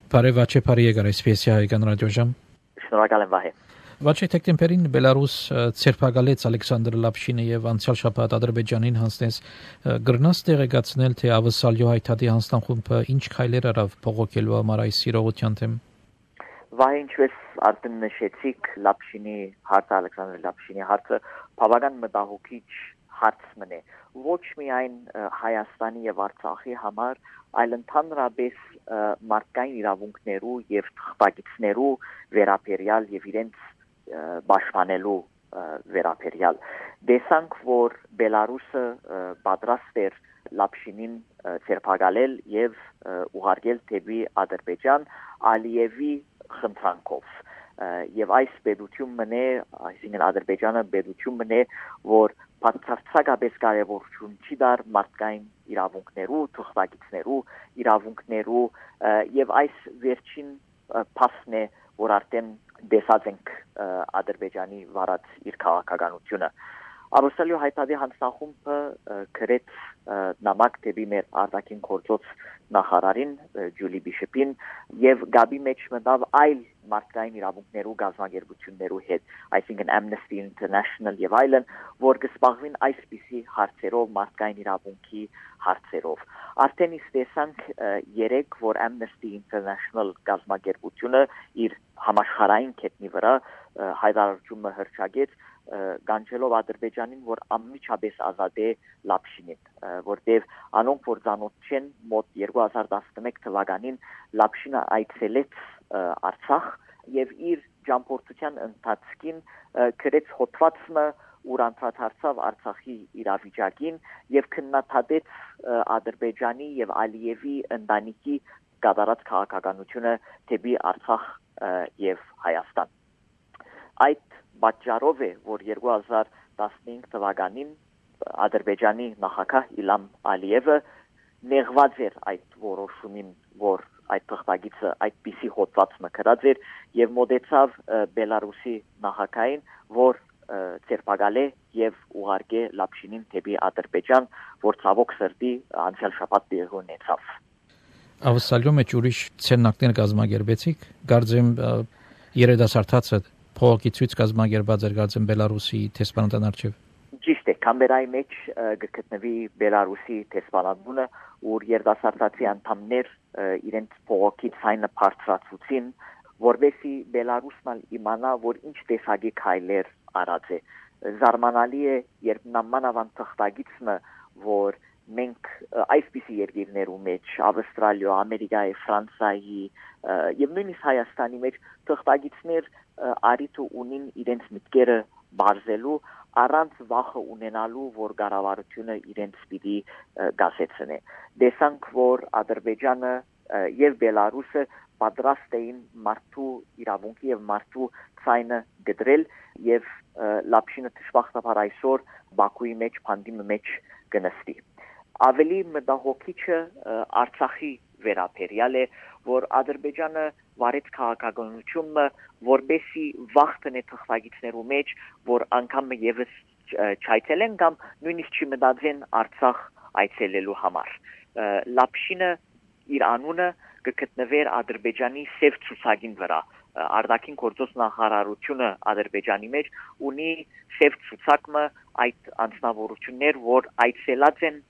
Բարև Վաչե Փարի եկար այսպեսի հայկական ռադիոժամ։ Շնորհակալ եմ Վահե։ Վաչե դեկտեմբերին Բելարուս ցերպակալեց Ալեքսանդր Լապշինը եւ անցյալ շաբաթ Ադրբեջանին հանձնեց գրնաս տեղեկացնել թե ավսալյո հայտարարի հանձնան խումբը ինչ քայլեր արավ փողոքելու համար այս իրողության թեմ։ Վահե ինչպես արդեն նշեցիք Լապշինի հարցը Ալեքսանդր Լապշինի հարցը բավական մտահոգիչ հարց մնե ոչ միայն Հայաստանի եւ Արցախի համար այլ ընդհանրապես մարդկային իրավունքներու եւ թղթակիցներու վերաբերյալ եւ իրենց պաշտպանելու վերաբերյալ դեսանք որ Բելարուսը պատրաստ էր Լապշինին ցերպակալել եւ ուղարկել դեպի Ադրբեջան Ալիևի խնդրանքով եւ այս պետություն մնե այսինքն Ադրբեջանը պետություն մնե որ բացարձակապես կարևորություն չի դար մարդկային իրավունքներու թղթակիցներու իրավունքներու եւ այս վերջին փաստն է որ արդեն դեսած ենք Ադրբեջանի վարած իր քաղաքականությունը Ավսալյո հայտարարի հանձնախումբը գրեց նամակ դեպի մեր արտաքին գործոց նախարարին Ջուլի Բիշոպին եւ գաբի մեջ մտավ այլ մարդկային իրավունքներու գազագերբություններու հետ այսինքն Amnesty International եւ այլն որ կսպաղվին այսպիսի հարցերով մարդկային իրավունքի հարցերով արդեն իսկ տեսանք երեք որ Amnesty International գազագերբությունը իր համաշխարհային կետնի վրա հայտարարությունը հրճագեց գանչելով Ադրբեջանին որ անմիջապես ազատ է Լապշինին որտեվ անոնք որ ցանոթ չեն մոտ 2011 թվականին Լապշինը այցելեց Արցախ եւ իր ճամփորդության ընթացքին գրեց հոդվածը ուր անդրադարձավ Արցախի իրավիճակին եւ քննադատեց Ադրբեջանի եւ Ալիևի ընտանիքի կատարած քաղաքականությունը դեպի Արցախ եւ Հայաստան այդ պատճառով է որ 2015 թվականին Ադրբեջանի նախագահ Իլհամ Ալիևը նեղված էր այդ որոշումին որ այդ թղթակիցը այդպիսի հոդված մկրած էր եւ մոտեցավ Բելարուսի նախագահին որ ցերպակալե եւ ուղարկե Լապշինին դեպի Ադրբեջան որ ցավոք սրտի անցյալ շաբաթ տեղի ունեցավ Ավսալյո մեջ ուրիշ ցերնակներ գազագերբեցիք գարձեմ երիտասարդացը փողոքի ցույց կազմակերպած էր գարձեմ Բելարուսի տեսփանատան արչիվ Ճիշտ է կամերայի մեջ գտնվի Բելարուսի տեսփանատունը ուր երիտասարդացի անդամներ իրենց փողոքի ցայնը բարձրացուցին որովհետեւ Բելարուսն իմանա որ ինչ տեսակի քայլեր արած է զարմանալի է երբ նամանավան թղթակիցը որ մենք այսպիսի երկիրներու մեջ Ավստրալիա, Ամերիկայի, Ֆրանսիայի եւ նույնիսկ Հայաստանի մեջ թղթակիցներ արիթ ունին իրենց մտքերը բարձելու առանց վախը ունենալու որ կառավարությունը իրենց պիտի գասեցնե դեսանք որ Ադրբեջանը եւ Բելարուսը պատրաստ էին մարդու իրավունքի եւ մարդու ցայնը գդրել եւ Լապշինը դժբախտաբար այսօր Բաքուի մեջ փանդիմի մեջ կնստի ավելի մտահոգիչը Արցախի վերաբերյալ է որ Ադրբեջանը վարեց քաղաքականությունը որբեսի վախտնե թղթակիցներու մեջ որ անգամ եւս չայցելեն կամ նույնիսկ չմտածեն Արցախ այցելելու համար Լապշինը իր անունը կգտնվեր Ադրբեջանի սև ցուցակին վրա արտաքին գործոս նախարարությունը Ադրբեջանի մեջ ունի սև ցուցակը այդ անձնավորություններ որ այցելած են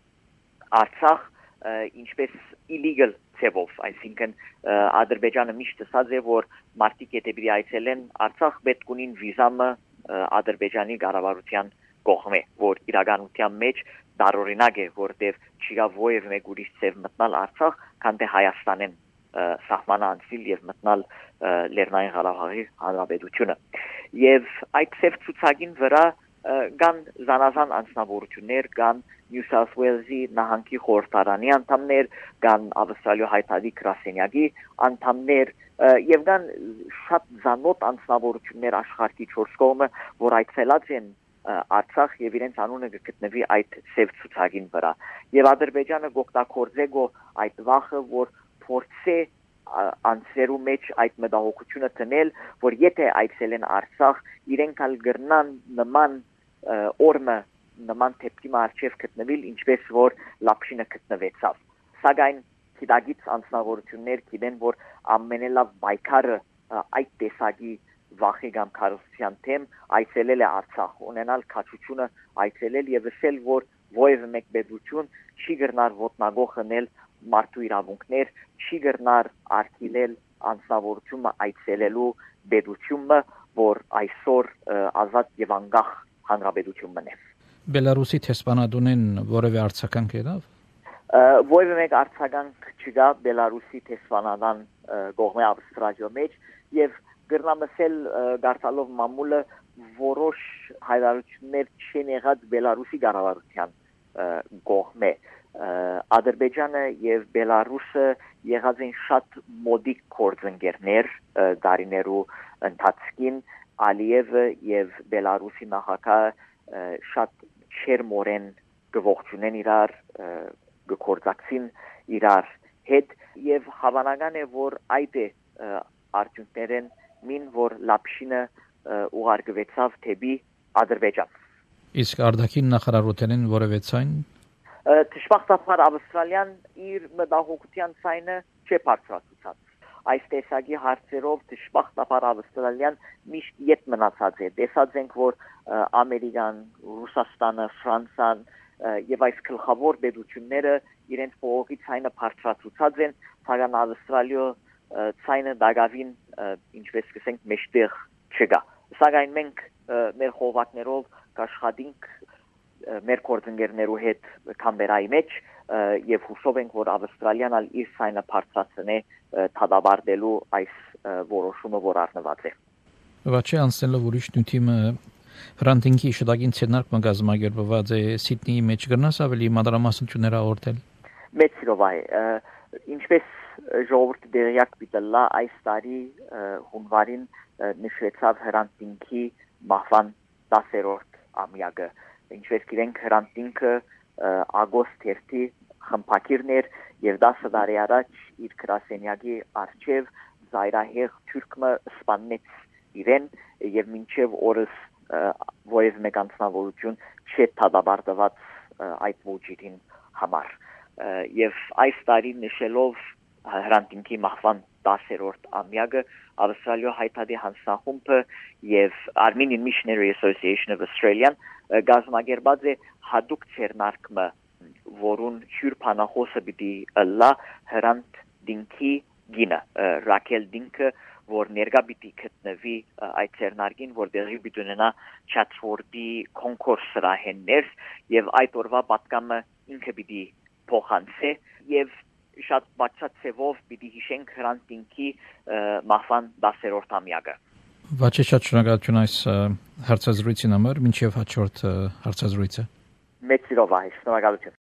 Արցախ ինչպես illegal ցեվով այսինքն Ադրբեջանը միշտ ասած է որ մարդիկ եթե այցելեն Արցախ պետք ունին վիզամը Ադրբեջանի կառավարության կողմէ որ իրականության մեջ դարօրինակ է որտեղ չի գովև մեկ ուրիշ ցև մտնալ Արցախ քան թե Հայաստանեն սահմանը անցնել եւ մտնալ Լեռնային Ղարաբաղի Հանրապետությունը եւ այդ ցև ցուցակին վրա կան զանազան անձնավորություններ կան New South Wales-ի նահանգի խորհրդարանի անդամներ, կան Ավստրալիա հայտարարի գրասենյակի անդամներ եւ կան շատ զանոթ անձնավորություններ աշխարհի 4 կողմը, որ այցելած են Արցախ եւ իրենց անունը գտնվի այդ սև ցուցակին վրա։ Եվ Ադրբեջանը գոկտակորձե այդ վախը, որ փորձե անցերու մեջ այդ մտահոգությունը տնել, որ եթե այցելեն Արցախ, իրենք ալ գրնան նման օրմը նման թեփքի մարչև գտնվել, ինչպես որ Լապշինը գտնվեցավ։ Սակայն գիտագից անձնավորություններ գիտեն, որ ամենելավ պայքարը այդ տեսակի վախի կամ քարոզության թեմ այցելել է Արցախ, ունենալ քաչությունը այցելել եւ ասել, որ ովև մեկ պետություն չի գրնար ոտնագող հնել մարդու իրավունքներ, չի գրնար արգելել անձնավորությունը այցելելու պետությունը, որ այսօր ազատ եւ անկախ հանրապետություն մնե։ Բելարուսի տեսփանադունեն որևէ արձագանք եղավ։ Ովև մեկ արձագանք չկա Բելարուսի տեսփանադան կողմի Ավստրալիո մեջ եւ գրնամսել գարտալով մամուլը որոշ հայտարարություններ չեն եղած Բելարուսի կառավարության կողմէ Ադրբեջանը եւ Բելարուսը եղած են շատ մոդիկ գործընկերներ դարիներու ընթացքին Ալիևը եւ Բելարուսի նախագահը շատ չերմորեն գողջունեն իրար գործակցին իրար հետ եւ հավանական է որ այդ է արդյունքներն մին որ լապշինը ուղարկվեցավ թեպի Ադրբեջան իսկ արտաքին նախարարութենեն որևէ ցայն Դժբախտաբար Ավստրալիան իր մտահոգության ցայնը չի բարձրացուցած այս տեսակի հարցերով դժբախտաբար Ավստրալիան միշտ յետ մնացած է տեսած ենք որ Ամերիկան, Ռուսաստանը, Ֆրանսիան եւ այս գլխավոր պետությունները իրենց փողոքի ցայնը բարձրացուցած են սակայն Ավստրալիա ցայնը դակավին ինչպես կսենք մեջտեղ չկա սակայն մենք մեր խողովակներով կաշխատենք մեր գործընկերներու հետ կամերայի մեջ եւ հուսով ենք որ Ավստրալիան ալ իր ցայնը բարձրացնե թադաբարդելու այս որոշումը որ առնված է Վաչե անցնելով ուրիշ նյութիմը Հրանտինքի շտագին ցերնարկ մագազմագերբված է Սիդնեի մեջ գրնաս ավելի մանրամասնություններ աղորդել Մեծ սիրով է ինչպես ժողովուրդը դերյակ պիտելա այս տարի հունվարին նշվեցավ Հրանտինքի մահվան 10-րդ ամյակը ինչպես գիտենք Հրանտինքը ագոստ 1-ի խմբակիրներ եւ 10 տարի առաջ իր գրասենյակի արչեւ զայրահեղ թուրքը սպանեց իրեն եւ մինչեւ օրս ովև մեկ անձնավորություն չի թադաբարդված այդ ոչիրին համար եւ այս տարի նշելով Հրանտինքի մահվան 10-րդ ամյակը Ավստրալիա հայտարարի հանձնախումբը եւ Armenian Missionary Association of Australia գազམ་ագերբած է հadoop ցերնարկը որուն հյուրփանախոսը պիտի լա Հրանտ Դինքի գինը Ռաքել Դինքը որ ներկա պիտի գտնվի այդ ցերնարկին որ դեղի պիտի ունենա Chatsworth-ի կոնկուրս սրահեններ եւ այդ օրվա պատկամը ինքը պիտի փոխանցե եւ շատ բացացեվով պիտի հիշենք Հրանտ Դինքի մահվան 10-րդ ամյակը Վաչե շատ շնորհակալություն այս հարցազրույցին համար մինչև հաջորդ հարցազրույցը Մեծ սիրով է շնորհակալություն